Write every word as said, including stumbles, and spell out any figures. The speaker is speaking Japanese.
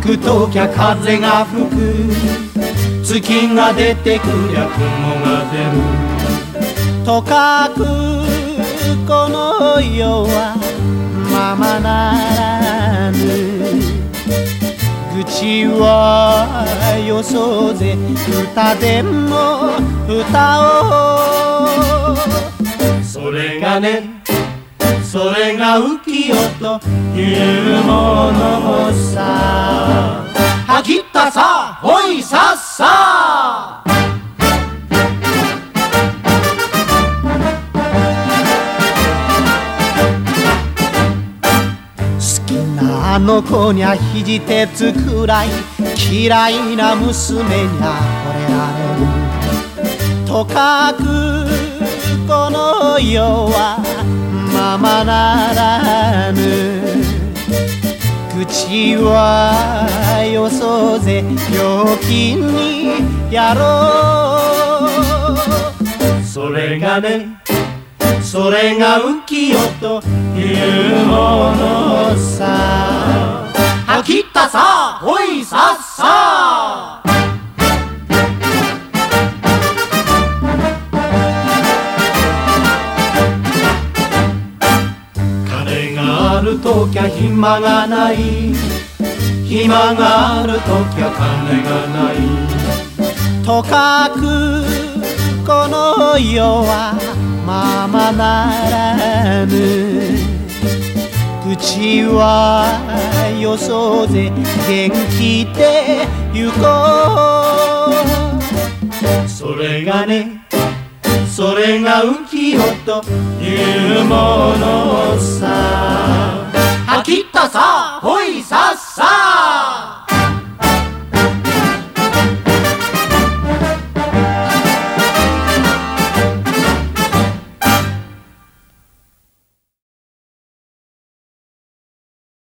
くときゃ風が吹く、月が出てくりゃ雲が出る。とかくこの世はままならぬ。愚痴はよそうぜ、歌でも歌おう。それがね、それが浮世というものさ。はきったさ、ほいさっさ。好きなあの子にゃ肘鉄くらい、嫌いな娘にゃ惚れられる。とかくこの世はままならぬ。口はよそうぜ、陽気にやろう。それがね、それが浮世というものさ。はきったさ、ほいさっさ。あるときゃ暇がない、暇があるときゃ金がない。とかくこの世はままならぬ。口はよそうぜ、元気で行こう。それがね、それが浮世というものさ。はきったさ、ほいさっさ。